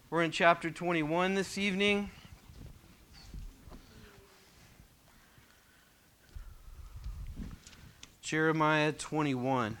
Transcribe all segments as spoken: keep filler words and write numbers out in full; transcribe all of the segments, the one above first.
We're in chapter twenty-one this evening. Jeremiah twenty-one.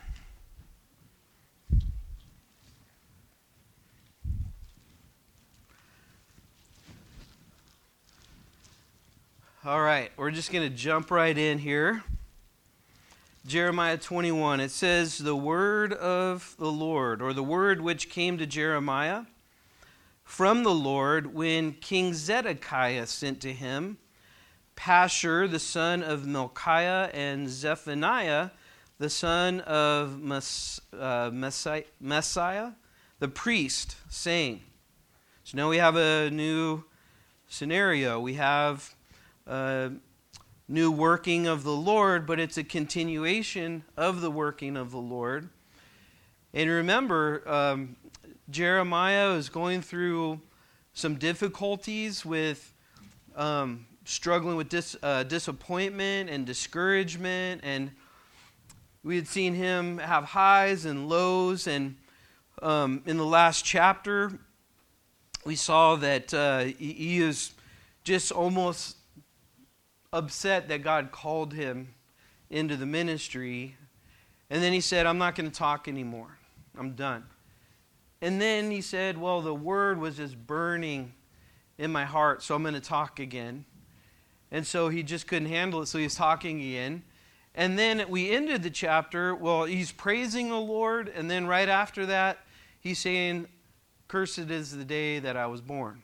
All right, we're just going to jump right in here. Jeremiah twenty-one, it says, the word of the Lord, or the word which came to Jeremiah from the Lord when King Zedekiah sent to him Pashur, the son of Milchiah, and Zephaniah, the son of Mes- uh, Messiah, Messiah, the priest, saying. So now we have a new scenario. We have a new working of the Lord, but it's a continuation of the working of the Lord. And remember, um, Jeremiah is going through some difficulties with um, struggling with dis, uh, disappointment and discouragement, and we had seen him have highs and lows, and um, in the last chapter, we saw that uh, he, he is just almost upset that God called him into the ministry, and then he said, I'm not going to talk anymore. I'm done. And then he said, well, the word was just burning in my heart, so I'm going to talk again. And so he just couldn't handle it, so he's talking again. And then we ended the chapter, well, he's praising the Lord, and then right after that, he's saying, cursed is the day that I was born.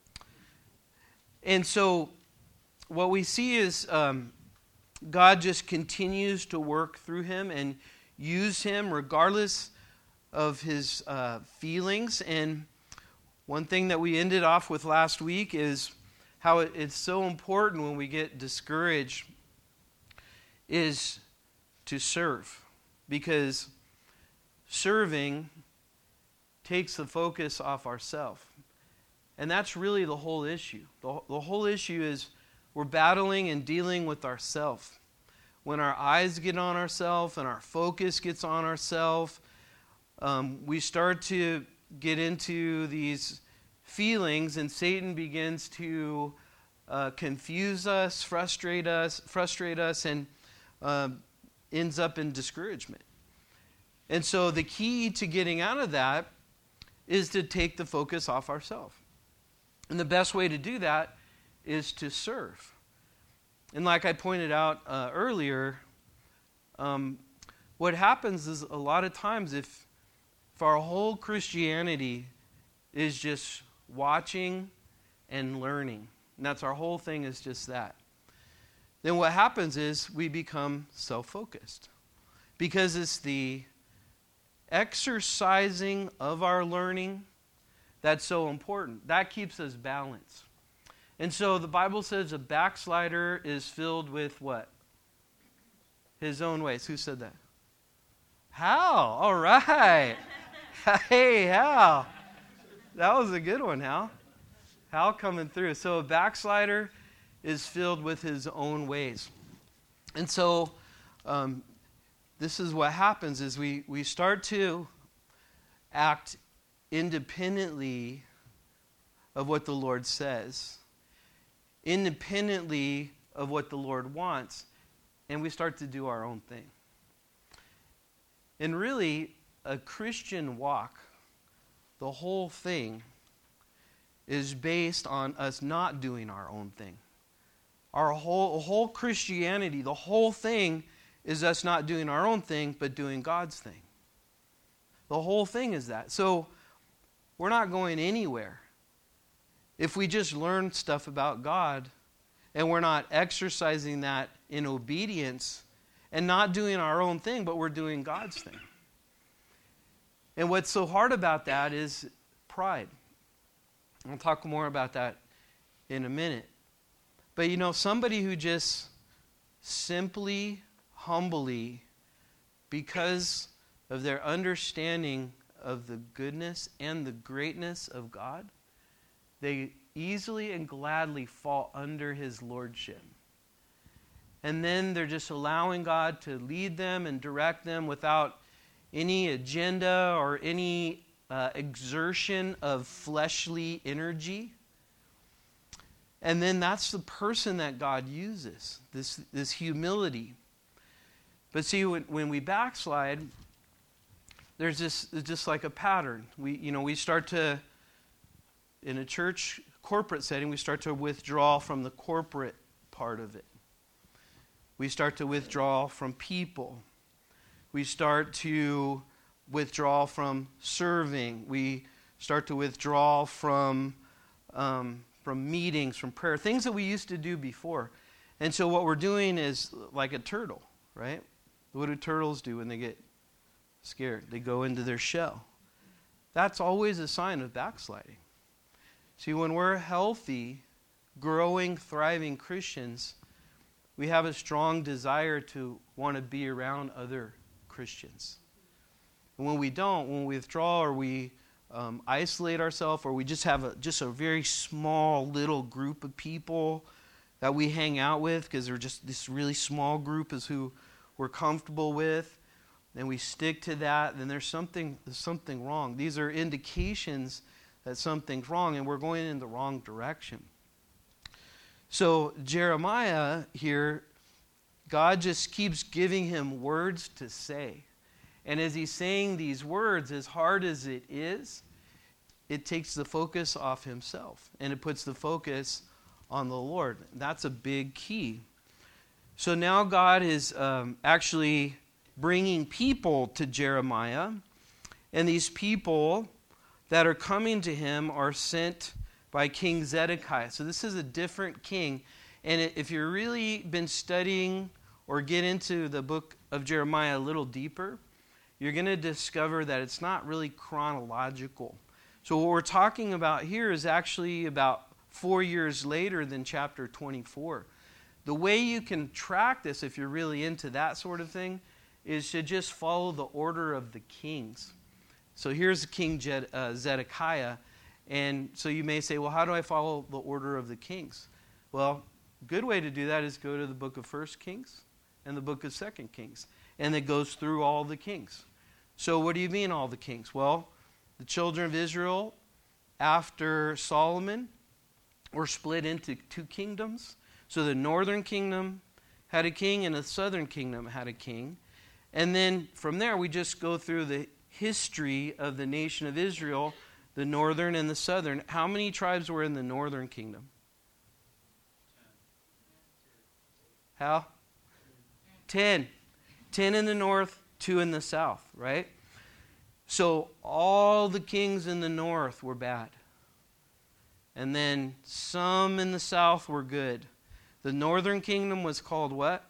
And so what we see is um, God just continues to work through him and use him regardless of his uh, feelings. And one thing that we ended off with last week is how it, it's so important when we get discouraged is to serve, because serving takes the focus off ourselves. And that's really the whole issue. The, the whole issue is we're battling and dealing with ourselves. When our eyes get on ourselves and our focus gets on ourselves, um, we start to get into these feelings, and Satan begins to uh, confuse us, frustrate us, frustrate us, and uh, ends up in discouragement. And so the key to getting out of that is to take the focus off ourselves. And the best way to do that is to serve. And like I pointed out uh, earlier, um, what happens is a lot of times if, if our whole Christianity is just watching and learning, and that's our whole thing is just that, then what happens is we become self-focused. Because it's the exercising of our learning that's so important. That keeps us balanced. And so the Bible says a backslider is filled with what? His own ways. Who said that? Hal. All right. Hey, Hal. That was a good one, Hal. Hal coming through. So a backslider is filled with his own ways. And so um, this is what happens is we, we start to act independently of what the Lord says, independently of what the Lord wants, and we start to do our own thing. And really, a Christian walk, the whole thing, is based on us not doing our own thing. Our whole, whole Christianity, the whole thing is us not doing our own thing, but doing God's thing. The whole thing is that. So we're not going anywhere if we just learn stuff about God and we're not exercising that in obedience and not doing our own thing, but we're doing God's thing. And what's so hard about that is pride. I'll talk more about that in a minute. But you know, somebody who just simply, humbly, because of their understanding of the goodness and the greatness of God, they easily and gladly fall under his lordship. And then they're just allowing God to lead them and direct them without any agenda or any uh, exertion of fleshly energy. And then that's the person that God uses, this, this humility. But see, when, when we backslide, there's this, it's just like a pattern. We, you know, we start to, in a church corporate setting, we start to withdraw from the corporate part of it. We start to withdraw from people. We start to withdraw from serving. We start to withdraw from um, from meetings, from prayer, things that we used to do before. And so what we're doing is like a turtle, right? What do turtles do when they get scared? They go into their shell. That's always a sign of backsliding. See, when we're healthy, growing, thriving Christians, we have a strong desire to want to be around other Christians. And when we don't, when we withdraw or we um, isolate ourselves, or we just have a, just a very small little group of people that we hang out with because they're just this really small group is who we're comfortable with, and we stick to that, then there's something, there's something wrong. These are indications that something's wrong, and we're going in the wrong direction. So Jeremiah here, God just keeps giving him words to say. And as he's saying these words, as hard as it is, it takes the focus off himself. And it puts the focus on the Lord. That's a big key. So now God is um, actually bringing people to Jeremiah. And these people that are coming to him are sent by King Zedekiah. So this is a different king. And if you've really been studying or get into the book of Jeremiah a little deeper, you're going to discover that it's not really chronological. So what we're talking about here is actually about four years later than chapter twenty-four. The way you can track this, if you're really into that sort of thing, is to just follow the order of the kings. So here's King Jed, uh, Zedekiah. And so you may say, well, how do I follow the order of the kings? Well, a good way to do that is go to the book of First Kings and the book of Second Kings. And it goes through all the kings. So what do you mean all the kings? Well, the children of Israel, after Solomon, were split into two kingdoms. So the northern kingdom had a king and the southern kingdom had a king. And then from there we just go through the history of the nation of Israel, the northern and the southern. How many tribes were in the northern kingdom? How? Ten. Ten in the north, two in the south, right? So all the kings in the north were bad. And then some in the south were good. The northern kingdom was called what?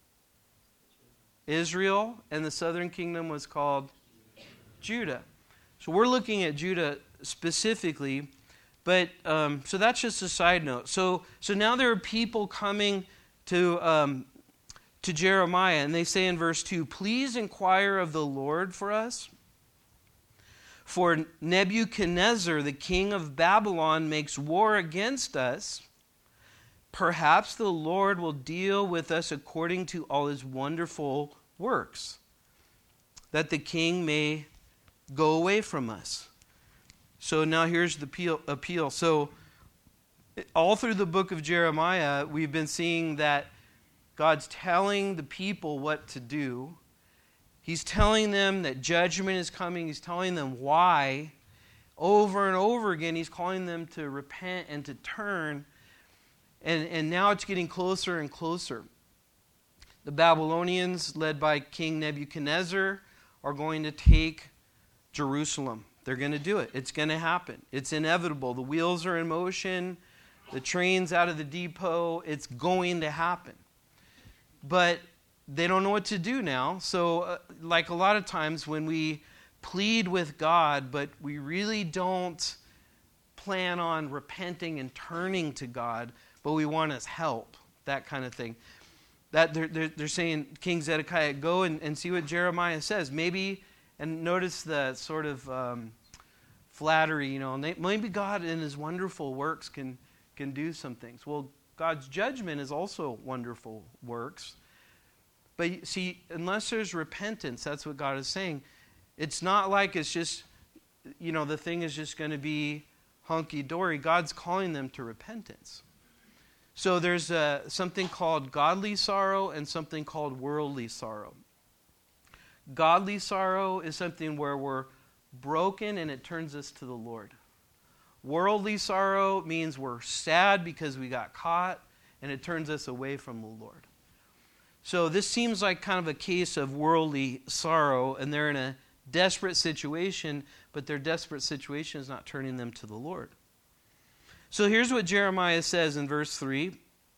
Israel. And the southern kingdom was called Judah. So we're looking at Judah specifically. But um, so that's just a side note. So so now there are people coming to um, to Jeremiah, and they say in verse two, "Please inquire of the Lord for us. For Nebuchadnezzar, the king of Babylon, makes war against us. Perhaps the Lord will deal with us according to all his wonderful works, that the king may go away from us." So now here's the appeal. So all through the book of Jeremiah, we've been seeing that God's telling the people what to do. He's telling them that judgment is coming. He's telling them why. Over and over again, he's calling them to repent and to turn. And, and now it's getting closer and closer. The Babylonians, led by King Nebuchadnezzar, are going to take Jerusalem. They're going to do it. It's going to happen. It's inevitable. The wheels are in motion. The train's out of the depot. It's going to happen. But they don't know what to do now. So uh, like a lot of times when we plead with God, but we really don't plan on repenting and turning to God, but we want his help, that kind of thing. That they're, they're, they're saying, King Zedekiah, go and, and see what Jeremiah says. Maybe, and notice the sort of um, flattery, you know, maybe God in his wonderful works can, can do some things. Well, God's judgment is also wonderful works. But see, unless there's repentance, that's what God is saying. It's not like it's just you know, the thing is just going to be hunky-dory. God's calling them to repentance. So there's uh, something called godly sorrow and something called worldly sorrow. Godly sorrow is something where we're broken and it turns us to the Lord. Worldly sorrow means we're sad because we got caught and it turns us away from the Lord. So this seems like kind of a case of worldly sorrow, and they're in a desperate situation, but their desperate situation is not turning them to the Lord. So here's what Jeremiah says in verse three.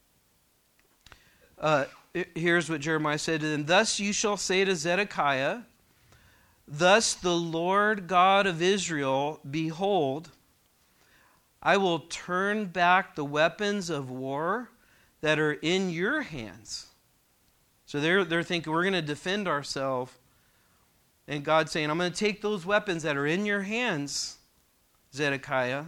Uh, here's what Jeremiah said to them. Thus you shall say to Zedekiah, thus the Lord God of Israel, behold, I will turn back the weapons of war that are in your hands. So they're, they're thinking, we're going to defend ourselves. And God's saying, I'm going to take those weapons that are in your hands, Zedekiah,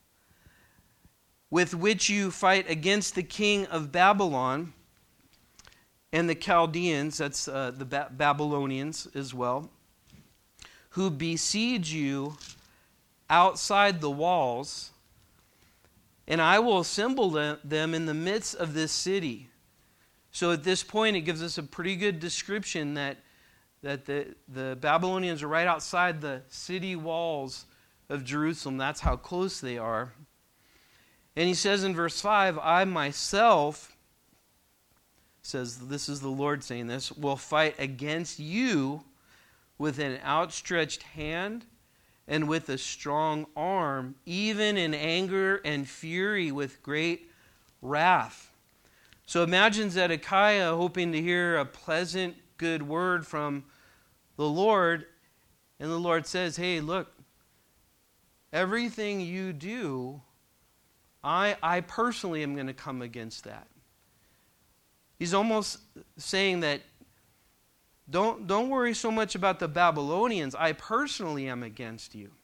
with which you fight against the king of Babylon and the Chaldeans, that's uh, the ba- Babylonians as well, who besiege you outside the walls, and I will assemble them in the midst of this city. So at this point, it gives us a pretty good description that, that the, the Babylonians are right outside the city walls of Jerusalem. That's how close they are. And he says in verse five, I myself, says this is the Lord saying this, will fight against you with an outstretched hand and with a strong arm, even in anger and fury with great wrath. So imagine Zedekiah hoping to hear a pleasant, good word from the Lord, and the Lord says, hey, look, everything you do, I, I personally am going to come against that. He's almost saying that don't, don't worry so much about the Babylonians. I personally am against you.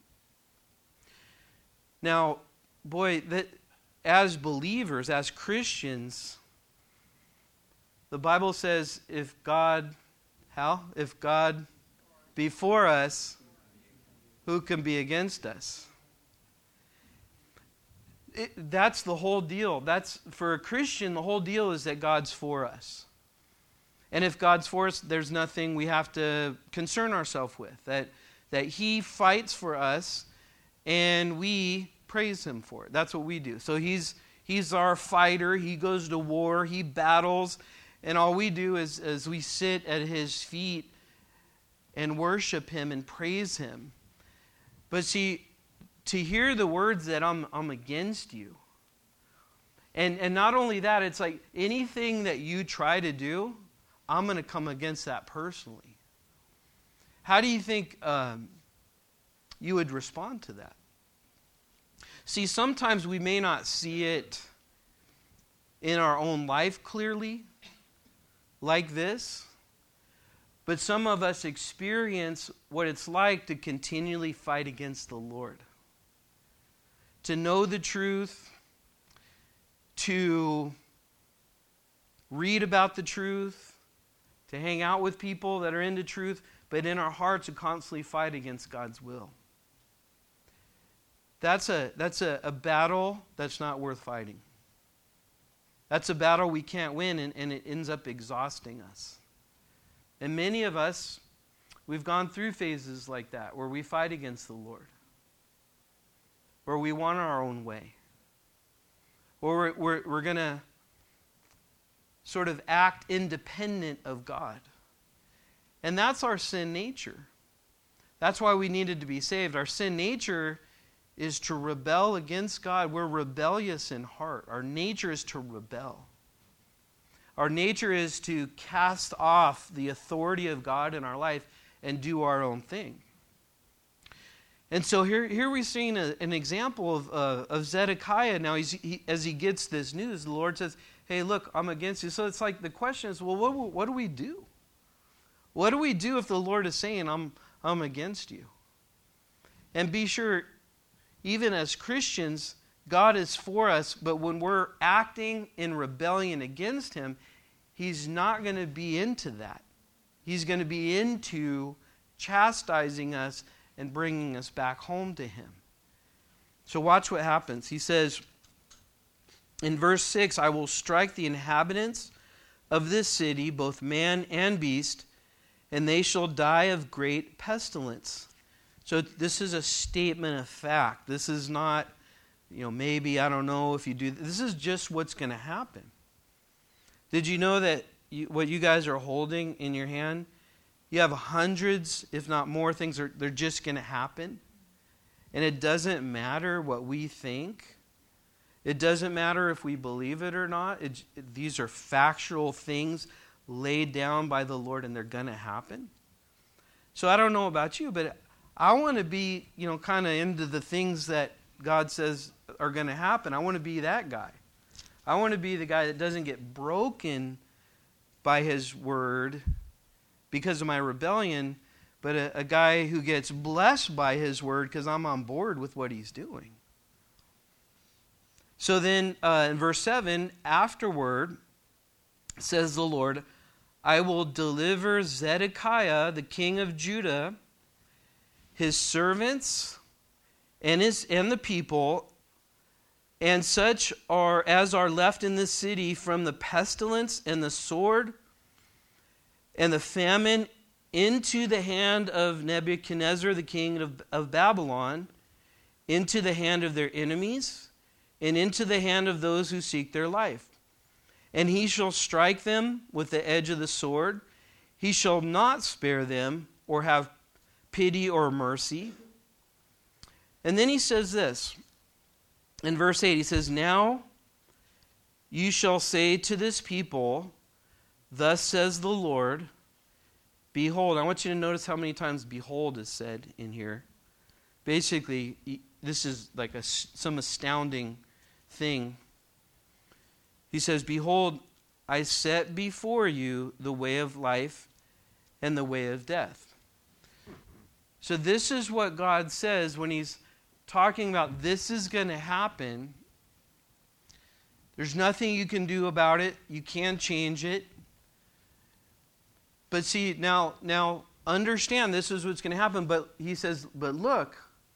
Now, boy, that as believers, as Christians, the Bible says if God, how? If God be for us, who can be against us? It, that's the whole deal. That's for a Christian, the whole deal is that God's for us. And if God's for us, there's nothing we have to concern ourselves with. That, that He fights for us and we praise Him for it. That's what we do. So He's He's our fighter. He goes to war. He battles. And all we do is, is we sit at His feet and worship Him and praise Him. But see, to hear the words that I'm, I'm against you. And, and not only that, it's like anything that you try to do, I'm going to come against that personally. How do you think um, you would respond to that? See, sometimes we may not see it in our own life clearly, like this, but some of us experience what it's like to continually fight against the Lord. To know the truth, to read about the truth, to hang out with people that are into truth, but in our hearts to constantly fight against God's will. That's a, that's a, a battle that's not worth fighting. That's a battle we can't win, and, and it ends up exhausting us. And many of us, we've gone through phases like that, where we fight against the Lord. Where we want our own way. Or we're, we're, we're going to sort of act independent of God. And that's our sin nature. That's why we needed to be saved. Our sin nature is to rebel against God. We're rebellious in heart. Our nature is to rebel. Our nature is to cast off the authority of God in our life and do our own thing. And so here, here we're seeing a, an example of, uh, of Zedekiah. Now, he's, he, as he gets this news, the Lord says, hey, look, I'm against you. So it's like the question is, well, what, what do we do? What do we do if the Lord is saying, I'm, I'm against you? And be sure, even as Christians, God is for us, but when we're acting in rebellion against Him, He's not going to be into that. He's going to be into chastising us and bringing us back home to him. So watch what happens. He says in verse six, I will strike the inhabitants of this city, both man and beast, and they shall die of great pestilence. So this is a statement of fact. This is not, you know, maybe, I don't know if you do. This is just what's going to happen. Did you know that you, what you guys are holding in your hand, you have hundreds, if not more, things are they're just going to happen. And it doesn't matter what we think. It doesn't matter if we believe it or not. It, it, these are factual things laid down by the Lord, and they're going to happen. So I don't know about you, but I want to be, you know, kind of into the things that God says are going to happen. I want to be that guy. I want to be the guy that doesn't get broken by his word because of my rebellion, but a, a guy who gets blessed by his word because I'm on board with what he's doing. So then uh, in verse seven, afterward, says the Lord, I will deliver Zedekiah, the king of Judah, his servants, and his and the people, and such are as are left in this city from the pestilence and the sword and the famine into the hand of Nebuchadnezzar, the king of, of Babylon, into the hand of their enemies, and into the hand of those who seek their life. And he shall strike them with the edge of the sword. He shall not spare them or have pity or mercy. And then he says this. In verse eight, he says, now you shall say to this people, thus says the Lord, behold. I want you to notice how many times behold is said in here. Basically, this is like a, some astounding thing. He says, behold, I set before you the way of life and the way of death. So this is what God says when he's talking about this is going to happen. There's nothing you can do about it. You can't change it. But see, now, now understand this is what's going to happen. But he says, but look,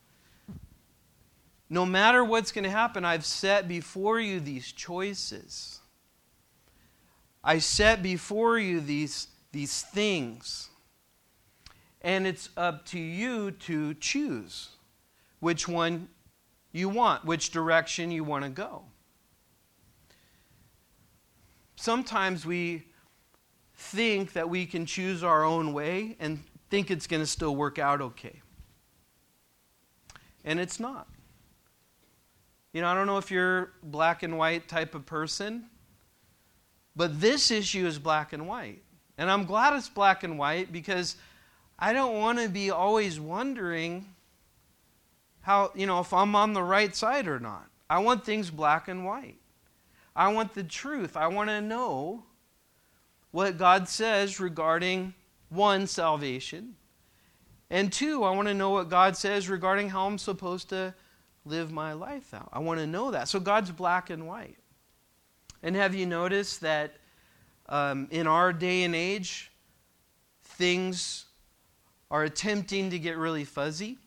no matter what's going to happen, I've set before you these choices. I set before you these, these things. And it's up to you to choose which one you want, which direction you want to go. Sometimes we think that we can choose our own way and think it's going to still work out okay. And it's not. You know, I don't know if you're black and white type of person, but this issue is black and white. And I'm glad it's black and white because I don't want to be always wondering how, you know, if I'm on the right side or not. I want things black and white. I want the truth. I want to know what God says regarding, one, salvation, and two, I want to know what God says regarding how I'm supposed to live my life out. I want to know that. So God's black and white. And have you noticed that um, in our day and age, things are attempting to get really fuzzy?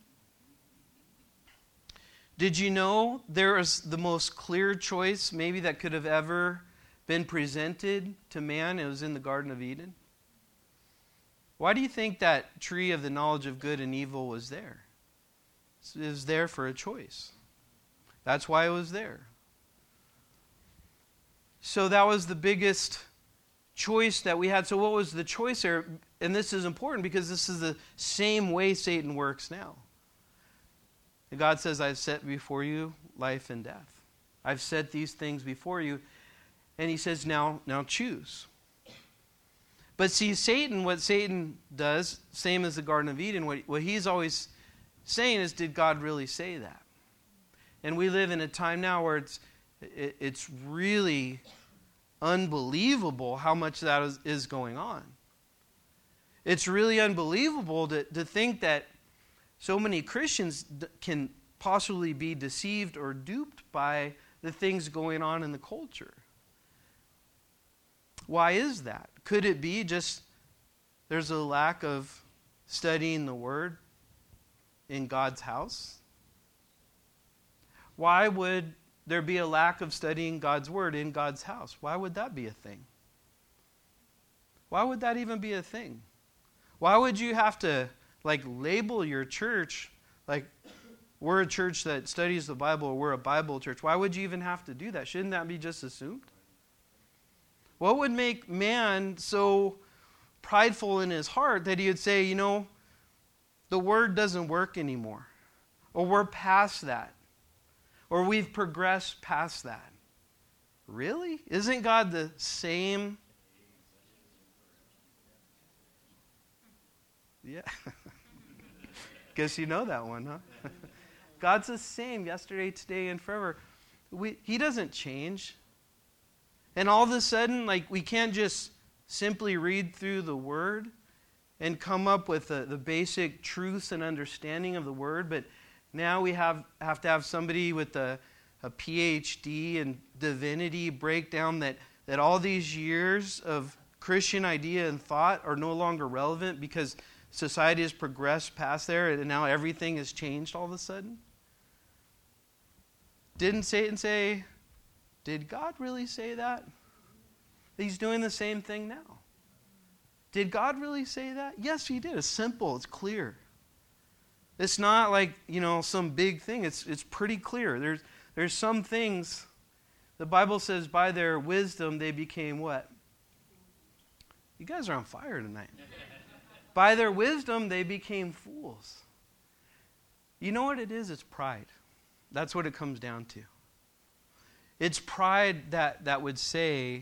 Did you know there is the most clear choice maybe that could have ever been presented to man? It was in the Garden of Eden. Why do you think that tree of the knowledge of good and evil was there? It was there for a choice. That's why it was there. So that was the biggest choice that we had. So what was the choice there? And this is important because this is the same way Satan works now. And God says, I've set before you life and death. I've set these things before you. And he says, now, now choose. But see, Satan, what Satan does, same as the Garden of Eden, what, what he's always saying is, did God really say that? And we live in a time now where it's it, it's really unbelievable how much that is, is going on. It's really unbelievable to, to think that so many Christians d- can possibly be deceived or duped by the things going on in the culture. Why is that? Could it be just there's a lack of studying the Word? in God's house? Why would there be a lack of studying God's word in God's house? Why would that be a thing? Why would that even be a thing? Why would you have to like label your church like we're a church that studies the Bible or we're a Bible church? Why would you even have to do that? Shouldn't that be just assumed? What would make man so prideful in his heart that he would say, you know, the word doesn't work anymore, or we're past that, or we've progressed past that? Really? Isn't God the same? Yeah. Guess you know that one, huh? God's the same yesterday, today, and forever. We, he doesn't change. And all of a sudden, like, we can't just simply read through the Word and come up with the, the basic truths and understanding of the Word, but now we have, have to have somebody with a, a P H D in divinity break down that, that all these years of Christian idea and thought are no longer relevant because society has progressed past there and now everything has changed all of a sudden. Didn't Satan say, did God really say that? He's doing the same thing now. Did God really say that? Yes, he did. It's simple. It's clear. It's not like, you know, some big thing. It's it's pretty clear. There's there's some things, the Bible says by their wisdom they became what? You guys are on fire tonight. By their wisdom they became fools. You know what it is? It's pride. That's what it comes down to. It's pride that, that would say,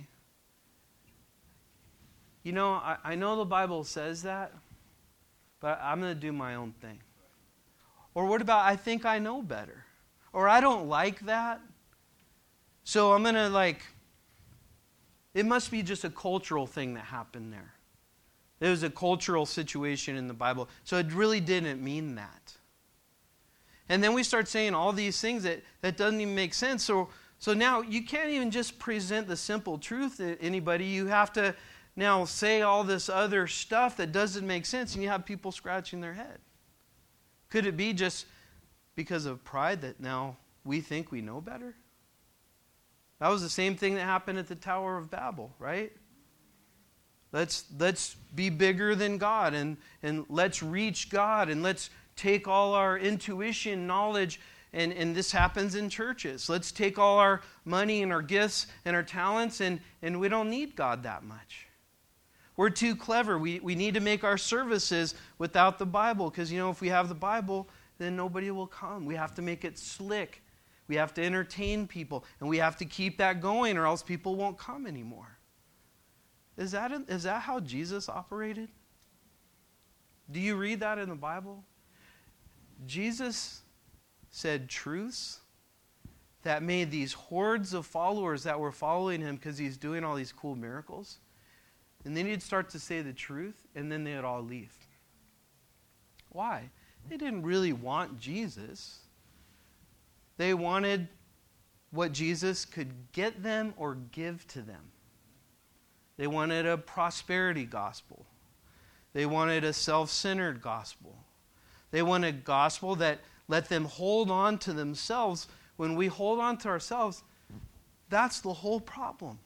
you know, I, I know the Bible says that, but I'm going to do my own thing. Or what about, I think I know better. Or I don't like that, so I'm going to like, it must be just a cultural thing that happened there. It was a cultural situation in the Bible, so it really didn't mean that. And then we start saying all these things that, that doesn't even make sense. So So now you can't even just present the simple truth to anybody. You have to now say all this other stuff that doesn't make sense, and you have people scratching their head. Could it be just because of pride that now we think we know better? That was the same thing that happened at the Tower of Babel, right? Let's let's be bigger than God, and, and let's reach God, and let's take all our intuition, knowledge. And, and this happens in churches. Let's take all our money and our gifts and our talents, and, and we don't need God that much. We're too clever. We, we need to make our services without the Bible, because, you know, if we have the Bible, then nobody will come. We have to make it slick. We have to entertain people, and we have to keep that going, or else people won't come anymore. Is that, is that how Jesus operated? Do you read that in the Bible? Jesus said truths that made these hordes of followers that were following him because he's doing all these cool miracles. And then he'd start to say the truth, and then they'd all leave. Why? They didn't really want Jesus. They wanted what Jesus could get them or give to them. They wanted a prosperity gospel. They wanted a self-centered gospel. They wanted a gospel that let them hold on to themselves. When we hold on to ourselves, that's the whole problem.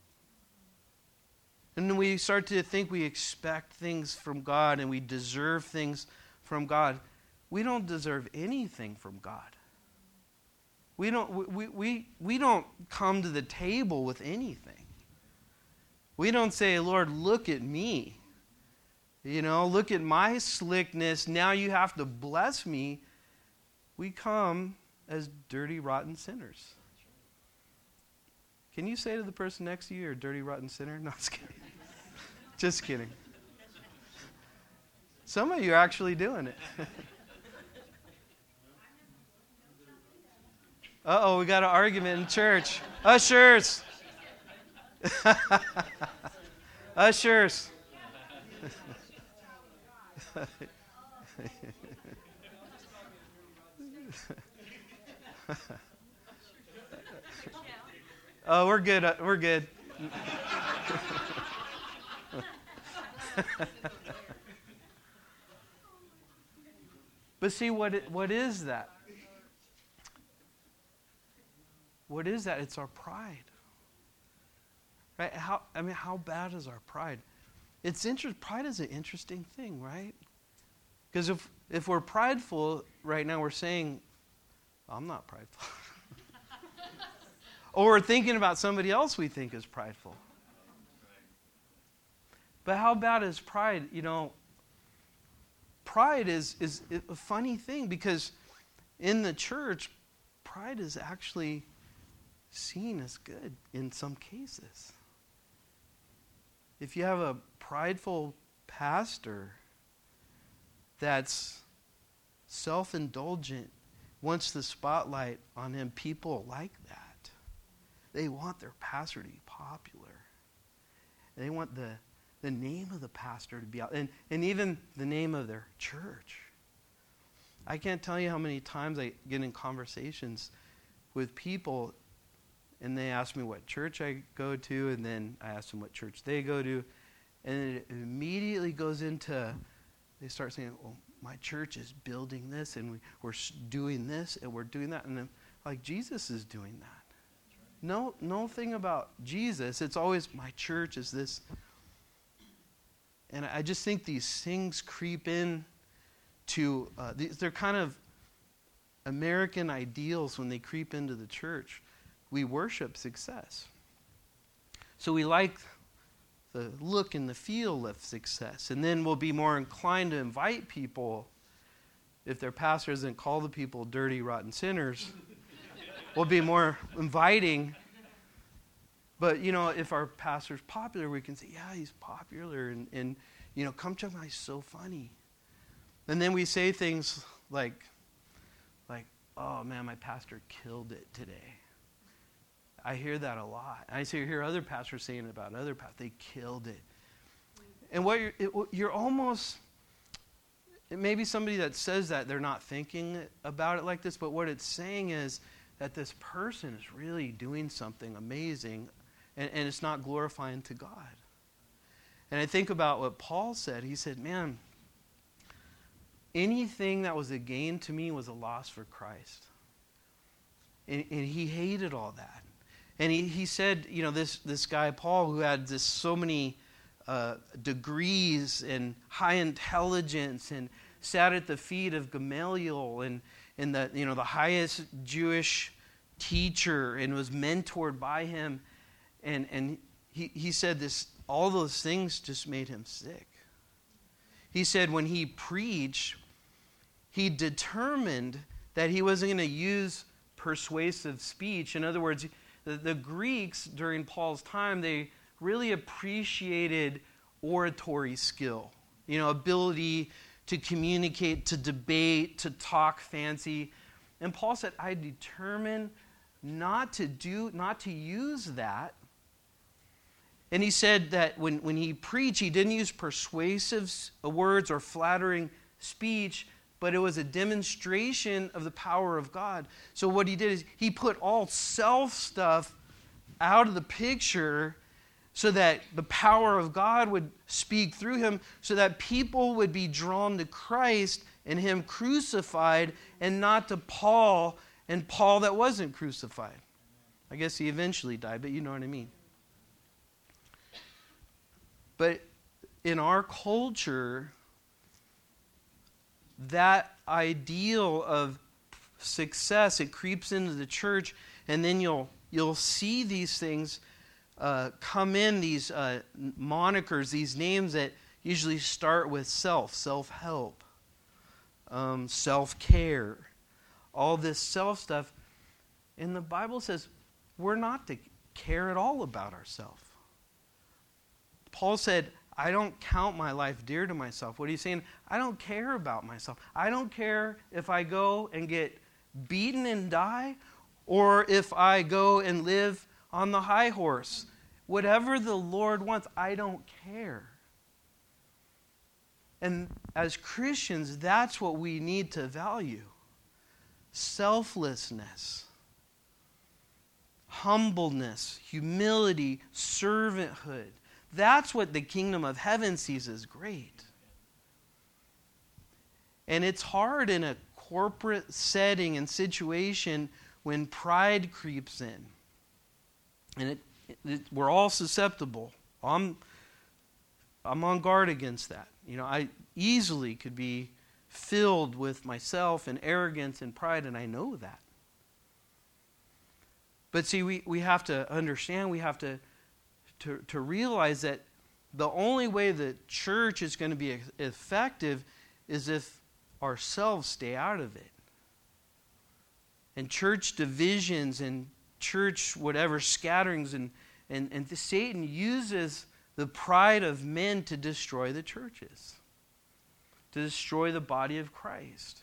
And then we start to think we expect things from God and we deserve things from God. We don't deserve anything from God. We don't, we, we, we don't come to the table with anything. We don't say, Lord, look at me. You know, look at my slickness. Now you have to bless me. We come as dirty, rotten sinners. Can you say to the person next to you, you're a dirty, rotten sinner? No, just kidding. Just kidding. Some of you are actually doing it. Uh-oh, we got an argument in church. Ushers. Ushers. Oh, we're good. We're good. But see, what it, what is that? What is that? It's our pride. Right? How I mean, how bad is our pride? It's inter- pride is an interesting thing, right? Because if if we're prideful right now, we're saying, I'm not prideful. Or we're thinking about somebody else we think is prideful. But how bad is pride? You know, pride is, is a funny thing because in the church, pride is actually seen as good in some cases. If you have a prideful pastor that's self-indulgent, wants the spotlight on him, people like that. They want their pastor to be popular. They want the, the name of the pastor to be out, and, and even the name of their church. I can't tell you how many times I get in conversations with people and they ask me what church I go to, and then I ask them what church they go to, and it immediately goes into, they start saying, well, my church is building this, and we, we're doing this, and we're doing that, and then, like, Jesus is doing that. No, no thing about Jesus. It's always, my church is this. And I just think these things creep in to, uh, these, they're kind of American ideals when they creep into the church. We worship success. So we like the look and the feel of success. And then we'll be more inclined to invite people, if their pastor doesn't call the people dirty, rotten sinners, we'll be more inviting. But, you know, if our pastor's popular, we can say, yeah, he's popular. And, and you know, come check him out, he's so funny. And then we say things like, like, oh, man, my pastor killed it today. I hear that a lot. I see, hear other pastors saying about other pastors, they killed it. And what you're, it, you're almost, it may be somebody that says that, they're not thinking about it like this, but what it's saying is that this person is really doing something amazing, and, and it's not glorifying to God. And I think about what Paul said. He said, man, anything that was a gain to me was a loss for Christ. And, and he hated all that. And he, he said, you know, this, this guy, Paul, who had this so many uh, degrees and high intelligence and sat at the feet of Gamaliel and, and the, you know, the highest Jewish teacher and was mentored by him. And, and he, he said this, all those things just made him sick. He said when he preached, he determined that he wasn't going to use persuasive speech. In other words, The, the Greeks during Paul's time, they really appreciated oratory skill, you know, ability to communicate, to debate, to talk fancy. And Paul said, I determined not to do, not to use that. And he said that when, when he preached, he didn't use persuasive words or flattering speech, but it was a demonstration of the power of God. So what he did is he put all self stuff out of the picture so that the power of God would speak through him, so that people would be drawn to Christ and him crucified, and not to Paul and Paul that wasn't crucified. I guess he eventually died, but you know what I mean. But in our culture, that ideal of success, it creeps into the church, and then you'll you'll see these things uh, come in, these uh, monikers, these names that usually start with self, self-help, um, self-care, all this self stuff. And the Bible says we're not to care at all about ourselves. Paul said, I don't count my life dear to myself. What he's saying, I don't care about myself. I don't care if I go and get beaten and die, or if I go and live on the high horse. Whatever the Lord wants, I don't care. And as Christians, that's what we need to value. Selflessness, humbleness, humility, servanthood. That's what the kingdom of heaven sees as great. And it's hard in a corporate setting and situation when pride creeps in. And it, it, we're all susceptible. I'm, I'm on guard against that. You know, I easily could be filled with myself and arrogance and pride, and I know that. But see, we, we have to understand, we have to, to, to realize that the only way the church is going to be effective is if ourselves stay out of it. And church divisions and church whatever scatterings and, and, and Satan uses the pride of men to destroy the churches, to destroy the body of Christ.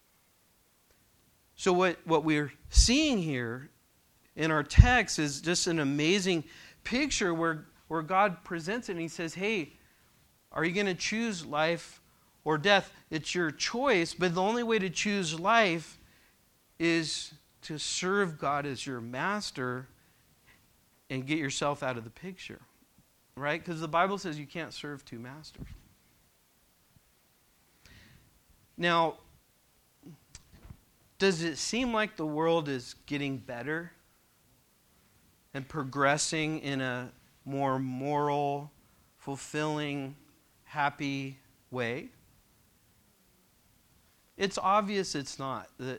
So what, what we're seeing here in our text is just an amazing picture where, where God presents it and he says, hey, are you going to choose life or death? It's your choice, but the only way to choose life is to serve God as your master and get yourself out of the picture. Right? Because the Bible says you can't serve two masters. Now, does it seem like the world is getting better and progressing in a more moral, fulfilling, happy way? It's obvious it's not. The,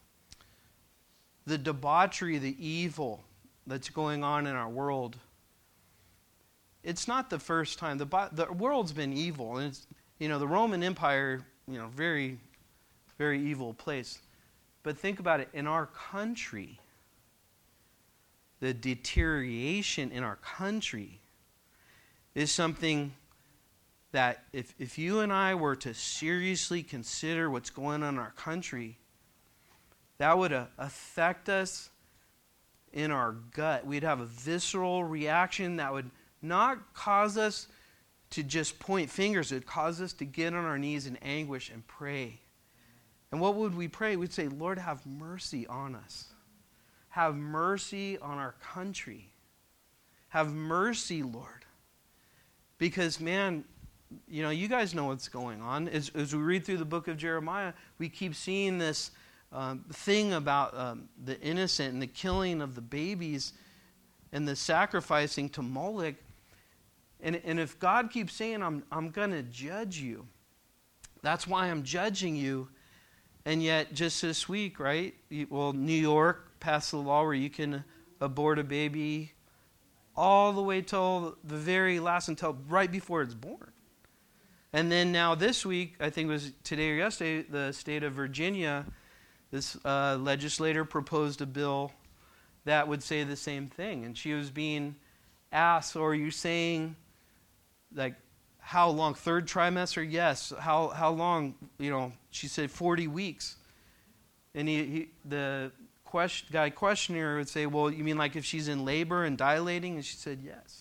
the debauchery, the evil that's going on in our world, it's not the first time. The, the world's been evil. And it's, you know, the Roman Empire, you know, very, very evil place. But think about it. In our country, the deterioration in our country is something that if, if you and I were to seriously consider what's going on in our country, that would uh, affect us in our gut. We'd have a visceral reaction that would not cause us to just point fingers. It would cause us to get on our knees in anguish and pray. And what would we pray? We'd say, Lord, have mercy on us. Have mercy on our country. Have mercy, Lord. Because, man, you know, you guys know what's going on. As, as we read through the book of Jeremiah, we keep seeing this um, thing about um, the innocent and the killing of the babies and the sacrificing to Moloch. And, and if God keeps saying, I'm, I'm going to judge you, that's why I'm judging you. And yet, just this week, right? Well, New York passed the law where you can abort a baby all the way till the very last, until right before it's born. And then now this week, I think it was today or yesterday, the state of Virginia, this uh, legislator proposed a bill that would say the same thing. And she was being asked, so are you saying, like, how long? Third trimester? Yes. How how long? You know, she said forty weeks. And he, he the question, guy questioning her would say, well, you mean like if she's in labor and dilating? And she said, yes.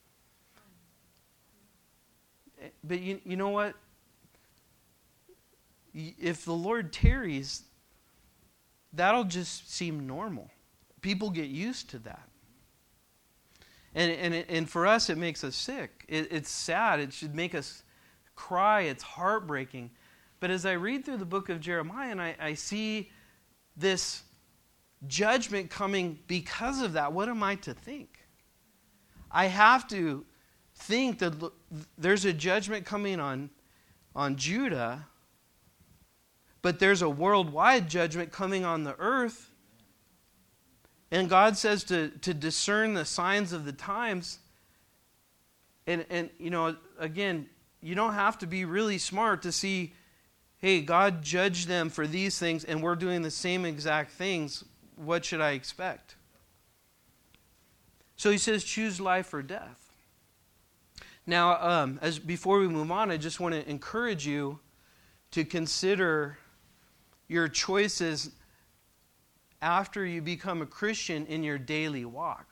But you, you know what? If the Lord tarries, that'll just seem normal. People get used to that. And and and for us, it makes us sick. It, it's sad. It should make us cry. It's heartbreaking. But as I read through the book of Jeremiah, and I, I see this judgment coming because of that, what am I to think? I have to think that there's a judgment coming on, on Judah, but there's a worldwide judgment coming on the earth. And God says to, to discern the signs of the times. And, and, you know, again, you don't have to be really smart to see, hey, God judged them for these things, and we're doing the same exact things. What should I expect? So he says, choose life or death. Now, um, as before we move on, I just want to encourage you to consider your choices after you become a Christian in your daily walk.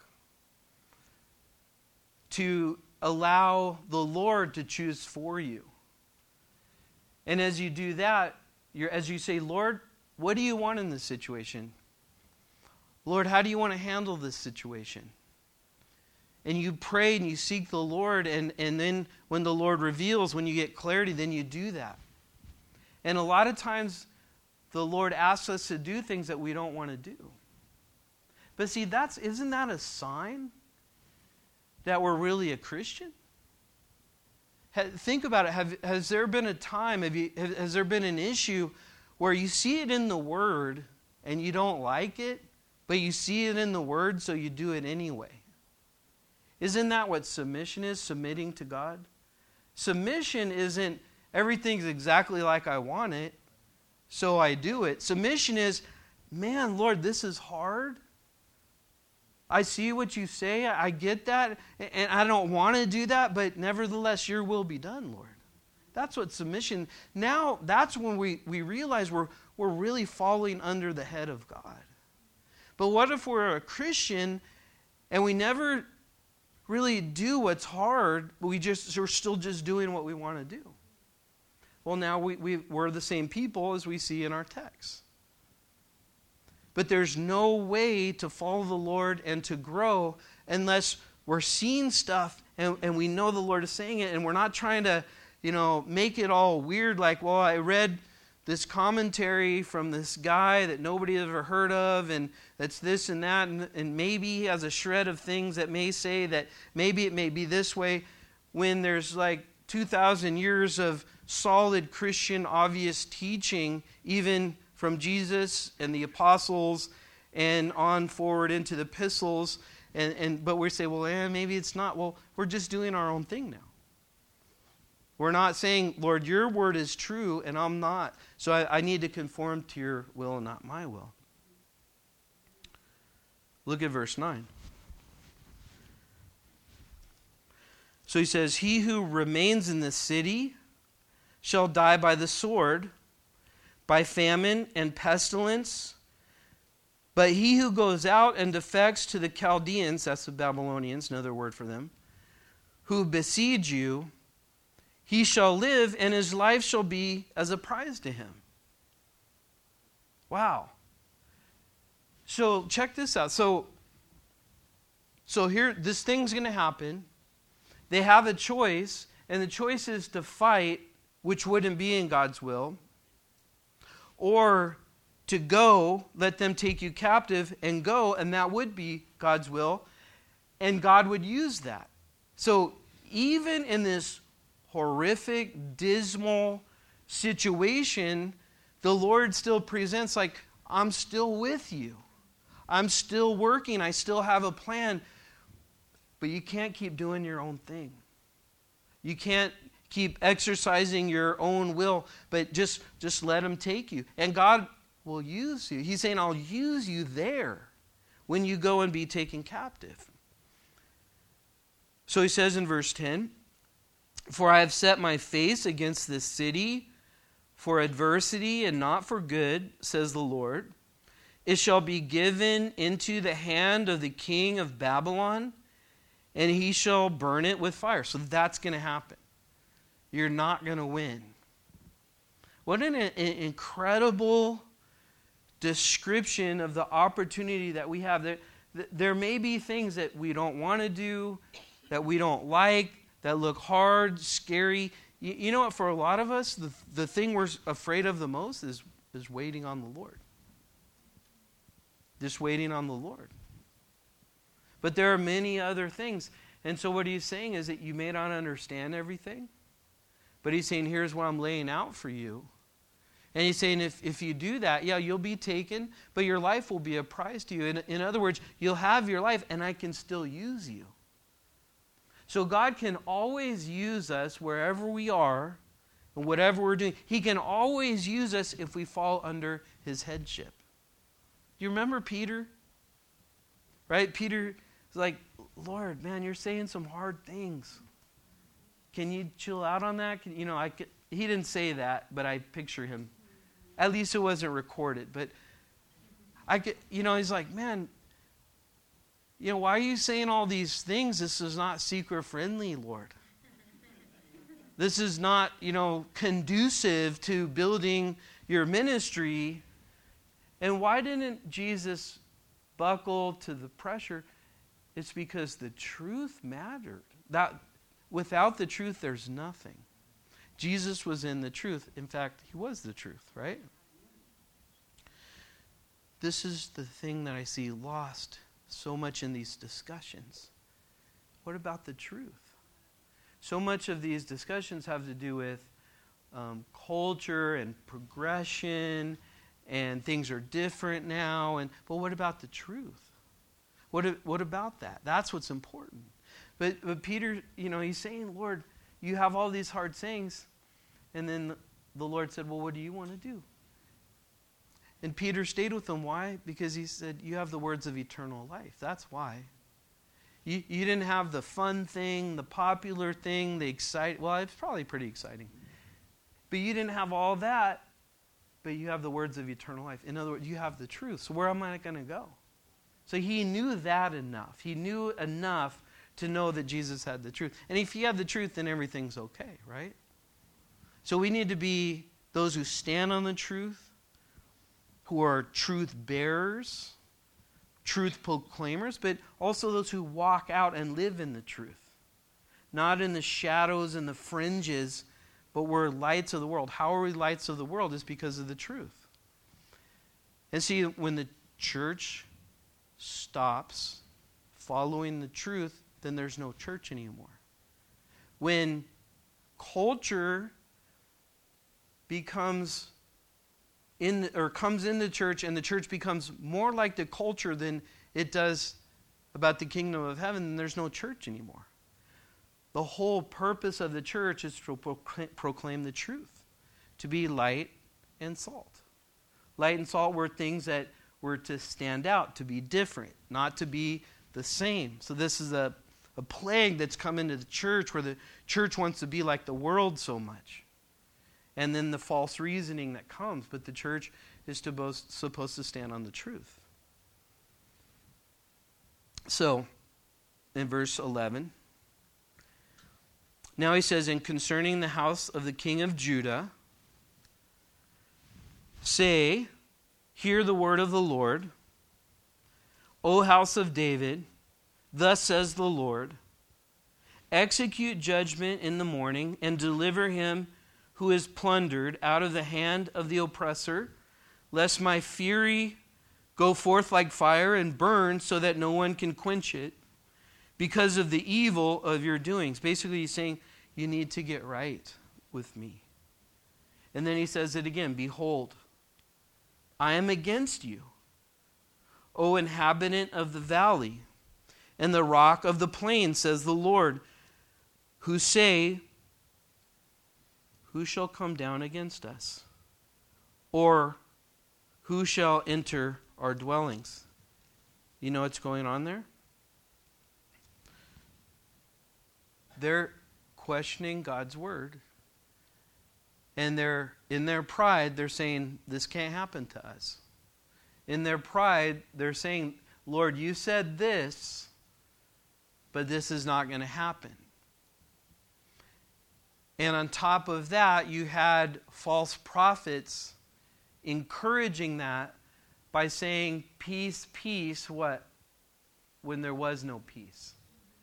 To allow the Lord to choose for you. And as you do that, you're, as you say, Lord, what do you want in this situation? Lord, how do you want to handle this situation? And you pray and you seek the Lord, and, and then when the Lord reveals, when you get clarity, then you do that. And a lot of times the Lord asks us to do things that we don't want to do. But see, that's isn't that a sign that we're really a Christian? Think about it. Have, has there been a time, have you, has there been an issue where you see it in the Word and you don't like it, but you see it in the Word so you do it anyway? Isn't that what submission is? Submitting to God? Submission isn't everything's exactly like I want it, so I do it. Submission is, man, Lord, this is hard. I see what you say. I get that. And I don't want to do that, but nevertheless, your will be done, Lord. That's what submission. Now, that's when we, we realize we're, we're really falling under the head of God. But what if we're a Christian and we never really do what's hard, but we just, we're still just doing what we want to do? Well, now we, we, we're the same people as we see in our text. But there's no way to follow the Lord and to grow unless we're seeing stuff and, and we know the Lord is saying it, and we're not trying to, you know, make it all weird like, well, I read this commentary from this guy that nobody ever heard of, and that's this and that, and, and maybe he has a shred of things that may say that maybe it may be this way, when there's like two thousand years of solid Christian obvious teaching, even from Jesus and the apostles and on forward into the epistles. And, and but we say, well, eh, maybe it's not. Well, we're just doing our own thing now. We're not saying, Lord, your word is true and I'm not. So I, I need to conform to your will and not my will. Look at verse nine. So he says, he who remains in the city shall die by the sword, by famine and pestilence. But he who goes out and defects to the Chaldeans, that's the Babylonians, another word for them, who besiege you, he shall live, and his life shall be as a prize to him. Wow. So check this out. So, so here, this thing's going to happen. They have a choice, and the choice is to fight, which wouldn't be in God's will, or to go, let them take you captive, and go, and that would be God's will, and God would use that. So even in this horrific, dismal situation, the Lord still presents like, I'm still with you. I'm still working. I still have a plan. But you can't keep doing your own thing. You can't keep exercising your own will, but just, just let him take you. And God will use you. He's saying, I'll use you there when you go and be taken captive. So he says in verse ten, for I have set my face against this city for adversity and not for good, says the Lord. It shall be given into the hand of the king of Babylon, and he shall burn it with fire. So that's going to happen. You're not going to win. What an, an incredible description of the opportunity that we have. There, there may be things that we don't want to do, that we don't like, that look hard, scary. You, you know what? For a lot of us, the, the thing we're afraid of the most is, is waiting on the Lord. Just waiting on the Lord. But there are many other things. And so what he's saying is that you may not understand everything, but he's saying, here's what I'm laying out for you. And he's saying, if, if you do that, yeah, you'll be taken, but your life will be a prize to you. In, in other words, you'll have your life, and I can still use you. So God can always use us wherever we are, and whatever we're doing. He can always use us if we fall under his headship. Do you remember Peter? Right? Peter is like, Lord, man, you're saying some hard things. Can you chill out on that? Can, you know, I could, he didn't say that, but I picture him. At least it wasn't recorded. But I could, you know, he's like, man, you know, why are you saying all these things? This is not seeker friendly, Lord. This is not, you know, conducive to building your ministry. And why didn't Jesus buckle to the pressure? It's because the truth mattered. That without the truth, there's nothing. Jesus was in the truth. In fact, he was the truth, right? This is the thing that I see lost so much in these discussions. What about the truth? So much of these discussions have to do with um, culture and progression, and things are different now. And but what about the truth? What what about that? That's what's important. But but Peter, you know, he's saying, Lord, you have all these hard sayings, and then the Lord said, well, what do you want to do? And Peter stayed with him. Why? Because he said, you have the words of eternal life. That's why. You, you didn't have the fun thing, the popular thing, the exciting. Well, it's probably pretty exciting. But you didn't have all that, but you have the words of eternal life. In other words, you have the truth. So where am I going to go? So he knew that enough. He knew enough to know that Jesus had the truth. And if he had the truth, then everything's okay, right? So we need to be those who stand on the truth, who are truth bearers, truth proclaimers, but also those who walk out and live in the truth. Not in the shadows and the fringes, but we're lights of the world. How are we lights of the world? Is because of the truth. And see, when the church stops following the truth, then there's no church anymore. When culture becomes in or comes into church, and the church becomes more like the culture than it does about the kingdom of heaven, then there's no church anymore. The whole purpose of the church is to proclaim the truth, to be light and salt. Light and salt were things that were to stand out, to be different, not to be the same. So this is a, a plague that's come into the church, where the church wants to be like the world so much. And then the false reasoning that comes. But the church is supposed, supposed to stand on the truth. So, in verse eleven, now he says, and concerning the house of the king of Judah, say, hear the word of the Lord, O house of David, thus says the Lord, execute judgment in the morning, and deliver him who is plundered out of the hand of the oppressor, lest my fury go forth like fire and burn so that no one can quench it, because of the evil of your doings. Basically, he's saying, you need to get right with me. And then he says it again, behold, I am against you, O inhabitant of the valley, and the rock of the plain, says the Lord, who say, who shall come down against us? Or who shall enter our dwellings? You know what's going on there? They're questioning God's word. And they're in their pride, they're saying, this can't happen to us. In their pride, they're saying, Lord, you said this, but this is not going to happen. And on top of that, you had false prophets encouraging that by saying, peace, peace, what? When there was no peace.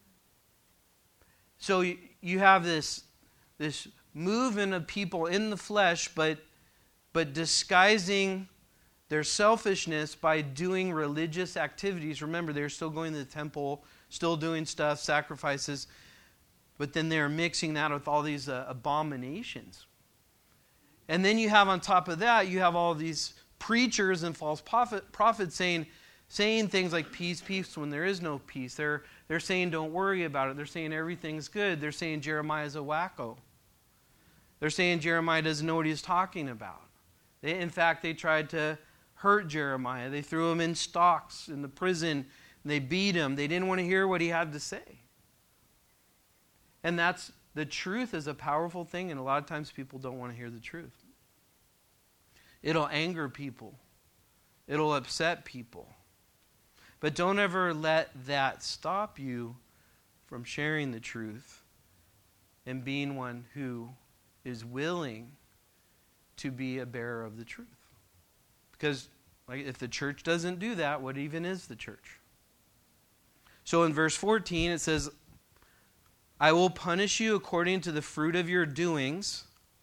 So you, you have this, this movement of people in the flesh, but, but disguising their selfishness by doing religious activities. Remember, they're still going to the temple, still doing stuff, sacrifices, but then they're mixing that with all these uh, abominations. And then you have on top of that, you have all these preachers and false prophet, prophets saying, saying things like peace, peace, when there is no peace. They're, they're saying don't worry about it. They're saying everything's good. They're saying Jeremiah's a wacko. They're saying Jeremiah doesn't know what he's talking about. They, in fact, they tried to hurt Jeremiah. They threw him in stocks in the prison. And they beat him. They didn't want to hear what he had to say. And that's, the truth is a powerful thing, and a lot of times people don't want to hear the truth. It'll anger people. It'll upset people. But don't ever let that stop you from sharing the truth and being one who is willing to be a bearer of the truth. Because like, if the church doesn't do that, what even is the church? So in verse fourteen it says, I will punish you according to the fruit of your doings,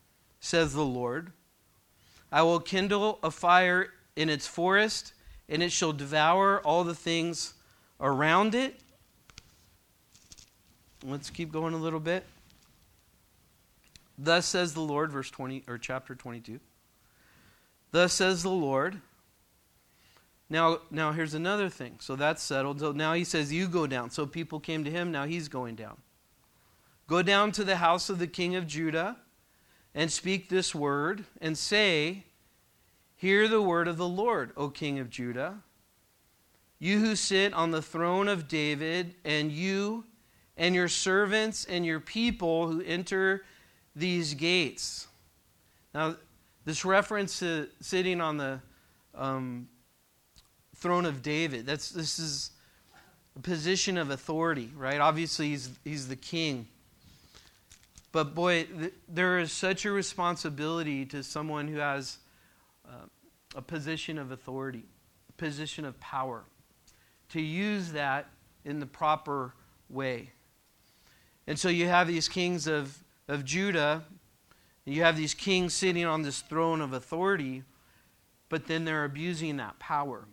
says the Lord. I will kindle a fire in its forest, and it shall devour all the things around it. Let's keep going a little bit. Thus says the Lord, verse twenty or chapter twenty-two. Thus says the Lord. Now, now here's another thing. So that's settled. So now he says, you go down. So people came to him. Now he's going down. Go down to the house of the king of Judah and speak this word and say, hear the word of the Lord, O king of Judah. You who sit on the throne of David, and you and your servants and your people who enter these gates. Now, this reference to sitting on the um, throne of David, that's this is a position of authority, right? Obviously, he's, he's the king. But boy, th- there is such a responsibility to someone who has uh, a position of authority, a position of power, to use that in the proper way. And so you have these kings of, of Judah, and you have these kings sitting on this throne of authority, but then they're abusing that power.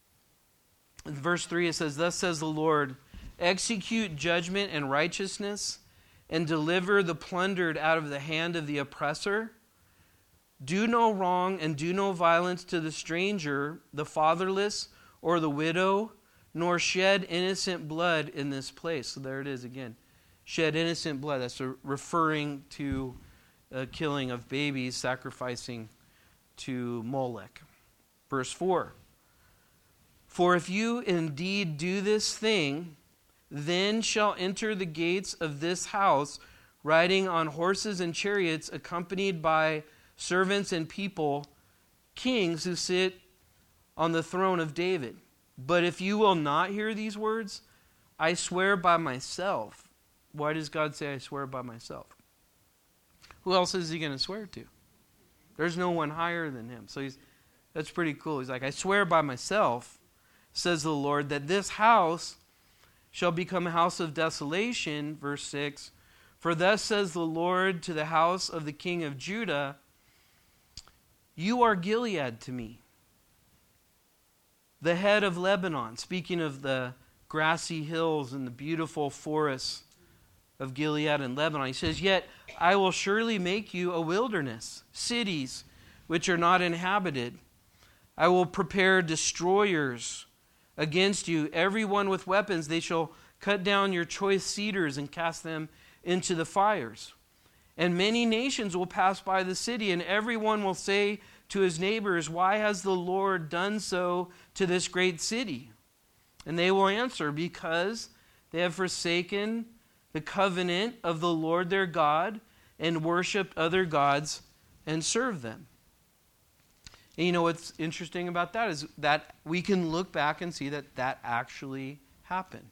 In verse three it says, thus says the Lord, execute judgment and righteousness, and deliver the plundered out of the hand of the oppressor. Do no wrong and do no violence to the stranger, the fatherless, or the widow, nor shed innocent blood in this place. So there it is again. Shed innocent blood. That's referring to a killing of babies, sacrificing to Molech. Verse four. For if you indeed do this thing, then shall enter the gates of this house, riding on horses and chariots, accompanied by servants and people, kings who sit on the throne of David. But if you will not hear these words, I swear by myself. Why does God say I swear by myself? Who else is he going to swear to? There's no one higher than him. So he's that's pretty cool. He's like, I swear by myself, says the Lord, that this house shall become a house of desolation, verse six. For thus says the Lord to the house of the king of Judah, you are Gilead to me, the head of Lebanon. Speaking of the grassy hills and the beautiful forests of Gilead and Lebanon. He says, yet I will surely make you a wilderness, cities which are not inhabited. I will prepare destroyers against you, everyone with weapons. They shall cut down your choice cedars and cast them into the fires. And many nations will pass by the city, and everyone will say to his neighbors, why has the Lord done so to this great city? And they will answer, because they have forsaken the covenant of the Lord their God and worshipped other gods and served them. And you know what's interesting about that is that we can look back and see that that actually happened.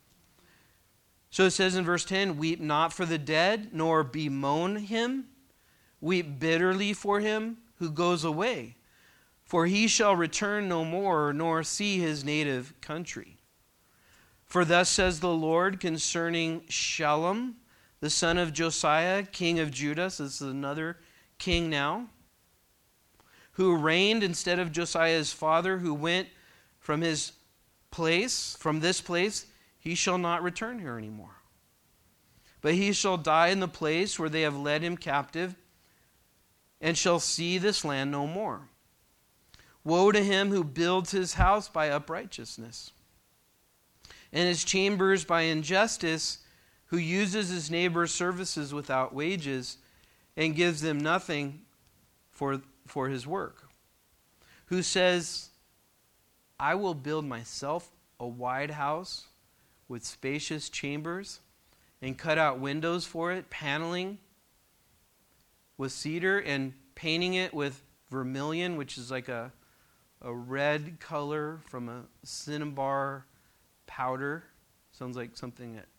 So it says in verse ten, weep not for the dead, nor bemoan him. Weep bitterly for him who goes away, for he shall return no more, nor see his native country. For thus says the Lord concerning Shallum, the son of Josiah, king of Judah, so this is another king now, who reigned instead of Josiah's father, who went from his place, from this place, he shall not return here anymore. But he shall die in the place where they have led him captive, and shall see this land no more. Woe to him who builds his house by uprightness, and his chambers by injustice, who uses his neighbor's services without wages, and gives them nothing for, for his work. Who says, I will build myself a wide house with spacious chambers, and cut out windows for it, paneling with cedar, and painting it with vermilion, which is like a, a red color from a cinnabar powder. Sounds like something at,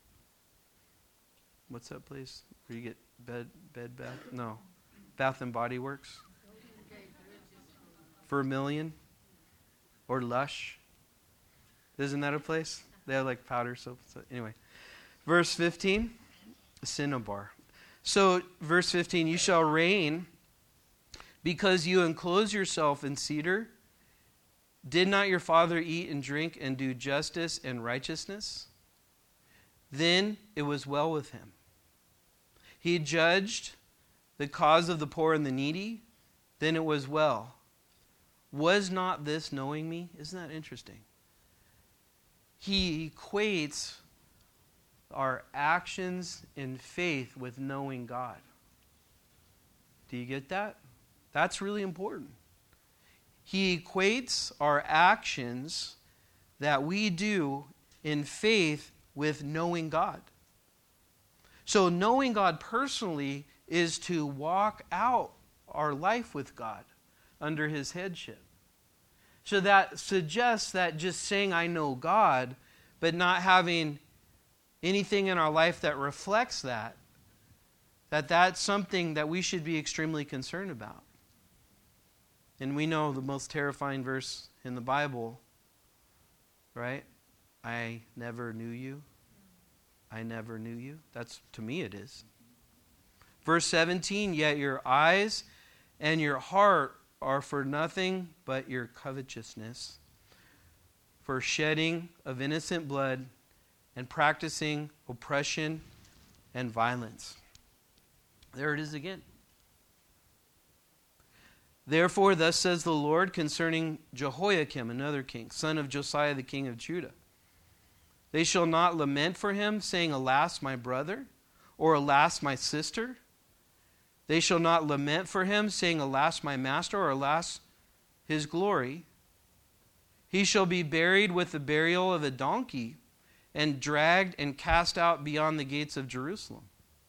what's that place where you get bed, bed bath? No. Bath and Body Works. Vermilion. Or Lush. Isn't that a place? They have like powder soap. So anyway. Verse fifteen. Cinnabar. So verse fifteen. You shall reign because you enclose yourself in cedar? Did not your father eat and drink and do justice and righteousness? Then it was well with him. He judged the cause of the poor and the needy. Then it was well. Was not this knowing me? Isn't that interesting? He equates our actions in faith with knowing God. Do you get that? That's really important. He equates our actions that we do in faith with knowing God. So knowing God personally is to walk out our life with God under His headship. So that suggests that just saying I know God, but not having anything in our life that reflects that, that that's something that we should be extremely concerned about. And we know the most terrifying verse in the Bible, right? I never knew you. I never knew you. That's, to me it is. Verse seventeen, yet your eyes and your heart are for nothing but your covetousness, for shedding of innocent blood and practicing oppression and violence. There it is again. Therefore, thus says the Lord concerning Jehoiakim, another king, son of Josiah, the king of Judah. They shall not lament for him, saying, alas, my brother, or alas, my sister. They shall not lament for him, saying, alas, my master, or alas, his glory. He shall be buried with the burial of a donkey, and dragged and cast out beyond the gates of Jerusalem.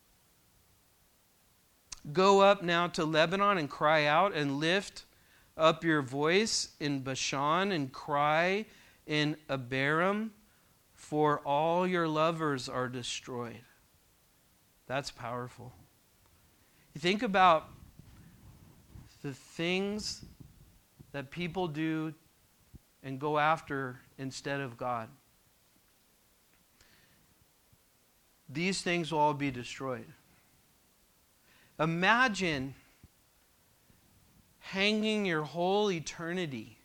Go up now to Lebanon and cry out, and lift up your voice in Bashan, and cry in Abiram, for all your lovers are destroyed. That's powerful. You think about the things that people do and go after instead of God. These things will all be destroyed. Imagine hanging your whole eternity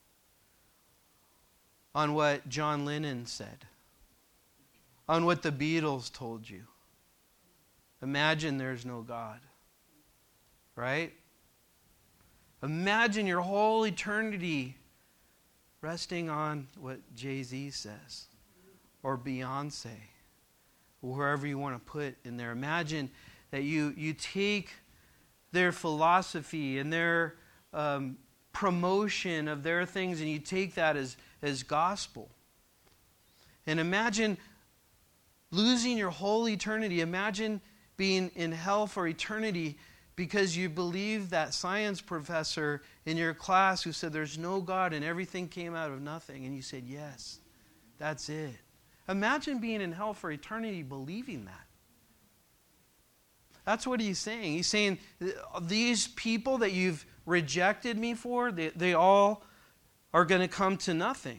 on what John Lennon said, on what the Beatles told you. Imagine there's no God, right? Imagine your whole eternity resting on what Jay-Z says, or Beyonce, or wherever you want to put in there. Imagine that you, you take their philosophy and their um, promotion of their things, and you take that as, as gospel. And imagine losing your whole eternity. Imagine being in hell for eternity because you believe that science professor in your class who said there's no God and everything came out of nothing. And you said, yes, that's it. Imagine being in hell for eternity believing that. That's what he's saying. He's saying, these people that you've rejected me for, they, they all are going to come to nothing.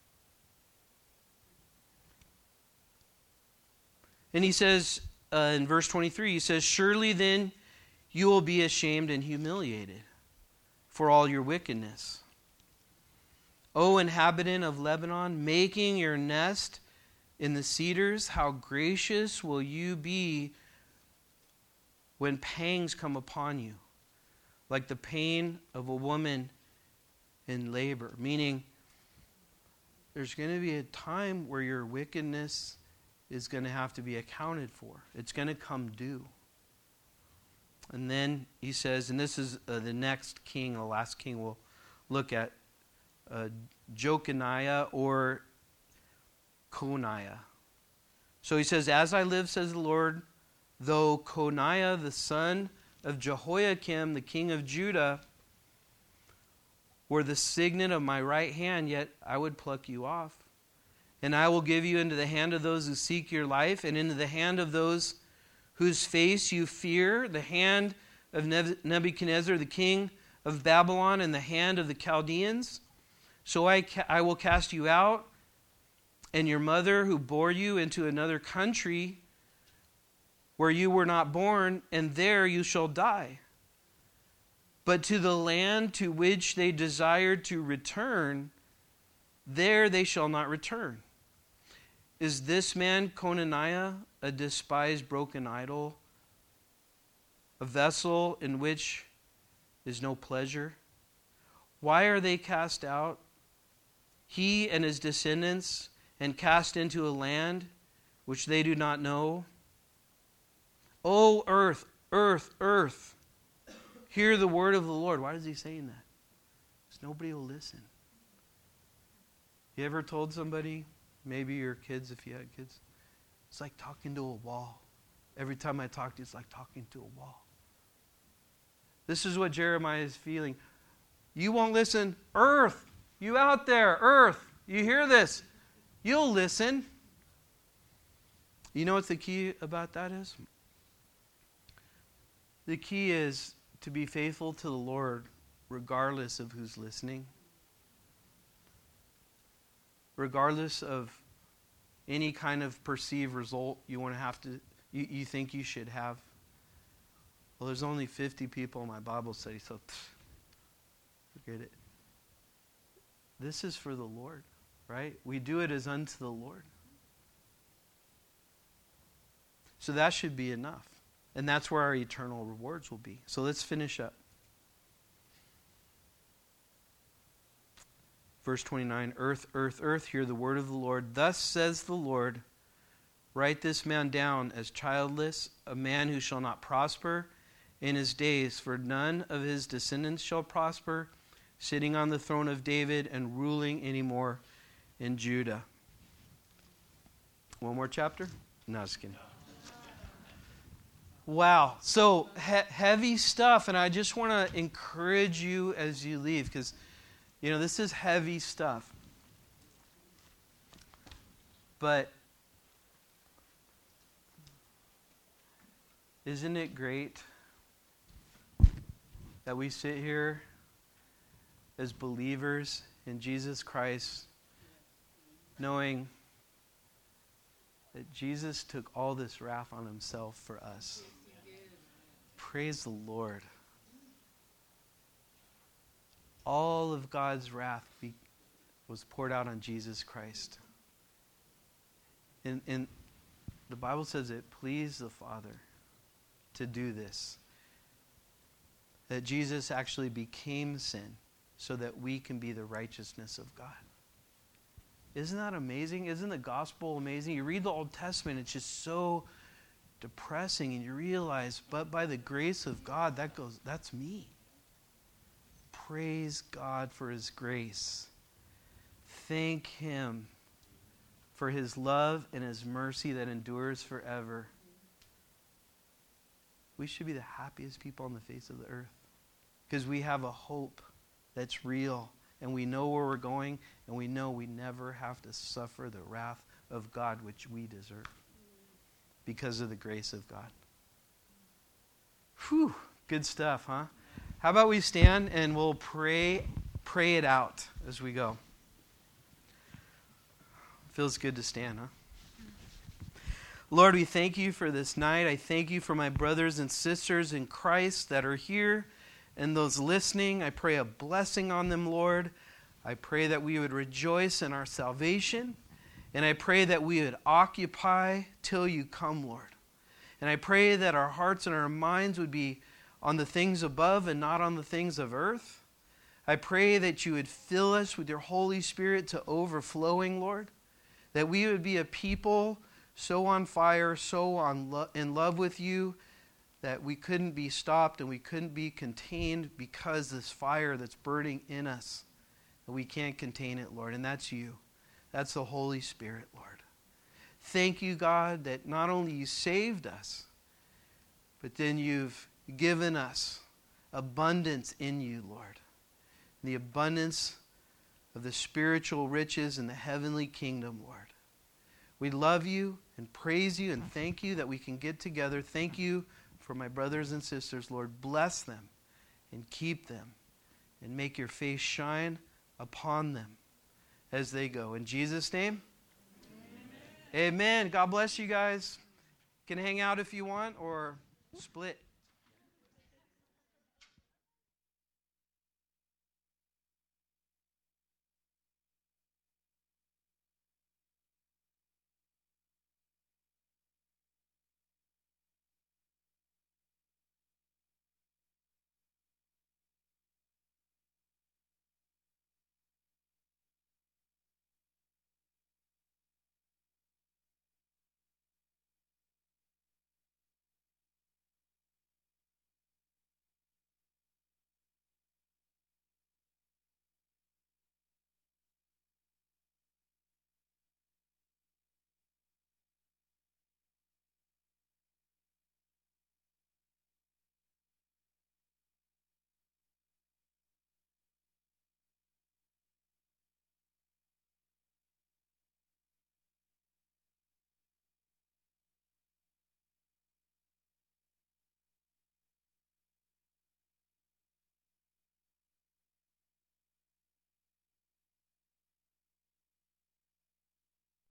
And he says, uh, in verse twenty-three, he says, surely then you will be ashamed and humiliated for all your wickedness. O inhabitant of Lebanon, making your nest in the cedars, how gracious will you be when pangs come upon you, like the pain of a woman in labor. Meaning, there's going to be a time where your wickedness is going to have to be accounted for. It's going to come due. And then he says, and this is uh, the next king, the last king we'll look at, uh, Jeconiah or Coniah. So he says, as I live, says the Lord, though Coniah, the son of Jehoiakim, the king of Judah, were the signet of my right hand, yet I would pluck you off. And I will give you into the hand of those who seek your life, and into the hand of those whose face you fear, the hand of Nebuchadnezzar, the king of Babylon, and the hand of the Chaldeans. So I, ca- I will cast you out, and your mother who bore you, into another country where you were not born, and there you shall die. But to the land to which they desired to return, there they shall not return. Is this man Conaniah a despised broken idol, a vessel in which is no pleasure? Why are they cast out, he and his descendants, and cast into a land which they do not know? O earth, earth, earth, hear the word of the Lord. Why is he saying that? Because nobody will listen. You ever told somebody, maybe your kids, if you had kids, it's like talking to a wall. Every time I talk to you, it's like talking to a wall. This is what Jeremiah is feeling. You won't listen. Earth, you out there, earth, you hear this. You'll listen. You know what the key about that is? The key is to be faithful to the Lord regardless of who's listening. Regardless of any kind of perceived result you want to have to, you, you think you should have. Well, there's only fifty people in my Bible study, so pff, forget it. This is for the Lord, right? We do it as unto the Lord. So that should be enough. And that's where our eternal rewards will be. So let's finish up. Verse twenty-nine, earth, earth, earth, hear the word of the Lord. Thus says the Lord, write this man down as childless, a man who shall not prosper in his days, for none of his descendants shall prosper, sitting on the throne of David and ruling anymore in Judah. One more chapter? No, just kidding. Wow. So he- heavy stuff, and I just want to encourage you as you leave, because, you know, this is heavy stuff. But isn't it great that we sit here as believers in Jesus Christ, knowing that Jesus took all this wrath on himself for us? Praise the Lord. All of God's wrath be, was poured out on Jesus Christ. And, and the Bible says it pleased the Father to do this. That Jesus actually became sin so that we can be the righteousness of God. Isn't that amazing? Isn't the gospel amazing? You read the Old Testament, it's just so depressing, and you realize, but by the grace of God, that goes, that's me. Praise God for his grace. Thank him for his love and his mercy that endures forever. We should be the happiest people on the face of the earth because we have a hope that's real, and we know where we're going, and we know we never have to suffer the wrath of God, which we deserve because of the grace of God. Whew, good stuff, huh? How about we stand and we'll pray, pray it out as we go. Feels good to stand, huh? Lord, we thank you for this night. I thank you for my brothers and sisters in Christ that are here and those listening. I pray a blessing on them, Lord. I pray that we would rejoice in our salvation. And I pray that we would occupy till you come, Lord. And I pray that our hearts and our minds would be on the things above and not on the things of earth. I pray that you would fill us with your Holy Spirit to overflowing, Lord. That we would be a people so on fire, so on lo- in love with you, that we couldn't be stopped and we couldn't be contained because this fire that's burning in us, that we can't contain it, Lord. And that's you. That's the Holy Spirit, Lord. Thank you, God, that not only you saved us, but then you've given us abundance in you, Lord. The abundance of the spiritual riches in the heavenly kingdom, Lord. We love you and praise you and thank you that we can get together. Thank you for my brothers and sisters, Lord. Bless them and keep them and make your face shine upon them as they go. In Jesus' name, amen. Amen. God bless you guys. You can hang out if you want or split.